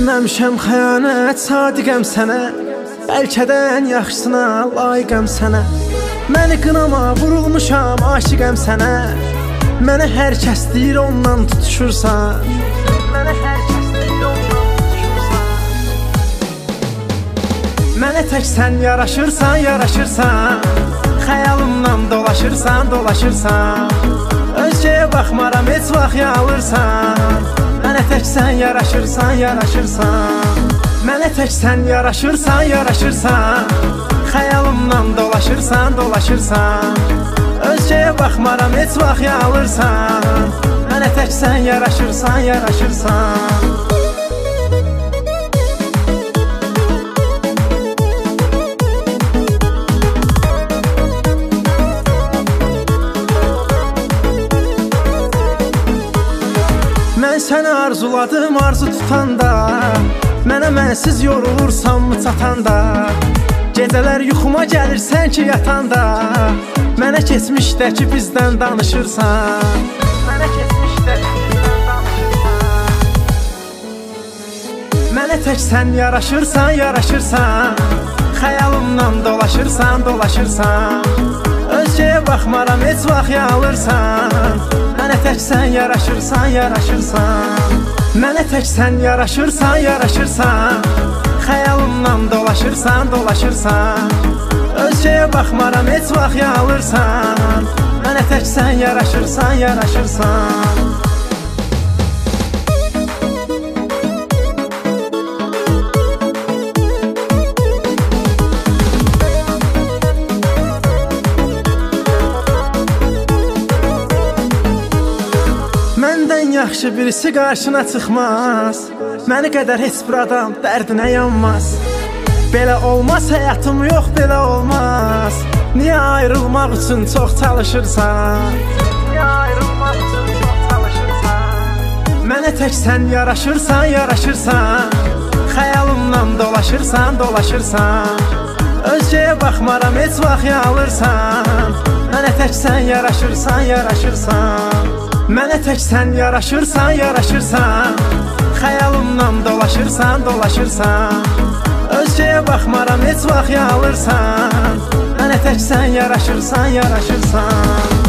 Etməmişəm xəyanət, sadiqəm sənə. Bəlkədən yaxşısına layiqəm sənə. Məni qınama, vurulmuşam, aşiqəm sənə. Mənə hər kəs deyir, ondan tutuşursan. Mənə hər kəs deyir, ondan tutuşursan. Mənə tək sən yaraşırsan, yaraşırsan. Xəyalımdan dolaşırsan, dolaşırsan. Özgəyə baxmaram, heç vaxt yalırsan. Mənə tək sən yaraşırsan, yaraşırsan. Mənə tək sən yaraşırsan, yaraşırsan. Xəyalımdan dolaşırsan, dolaşırsan. Özgəyə baxmaram, heç vaxt yalırsan. Mənə tək sən yaraşırsan, yaraşırsan. Mən səni arzuladım, arzu tutanda. Mənə mənsiz yorulursan mı çatanda. Gecələr yuxuma gəlirsən ki yatanda. Mənə keçmişdəki bizdən danışırsan. Mənə keçmişdəki bizdən danışırsan. Mənə tək sən yaraşırsan, yaraşırsan. Xəyalımdan dolaşırsan, dolaşırsan. Özgəyə baxmaram, heç vaxt yalırsan. Mənə tək sən yaraşırsan, yaraşırsan. Mənə tək sən yaraşırsan, yaraşırsan. Xəyalımdan dolaşırsan, dolaşırsan. Özgəyə baxmaram, heç vaxt yalırsan. Mənə tək sən yaraşırsan, yaraşırsan. Məndən yaxşı birisi qarşına çıxmaz. Məni qədər heç bir adam dərdinə yanmaz. Belə olmaz həyatım, yox belə olmaz. Niyə ayrılmaq üçün çox çalışırsan? Niyə ayrılmaq üçün çox çalışırsan? Mənə tək sən yaraşırsan, yaraşırsan. Xəyalımdan dolaşırsan, dolaşırsan. Özgəyə baxmaram, heç vaxt yalırsan. Mənə tək sən yaraşırsan, yaraşırsan. Mənə tək sən yaraşırsan, yaraşırsan. Xəyalımdan dolaşırsan, dolaşırsan. Özgəyə baxmaram, heç vaxt yalırsan. Mənə tək sən yaraşırsan, yaraşırsan.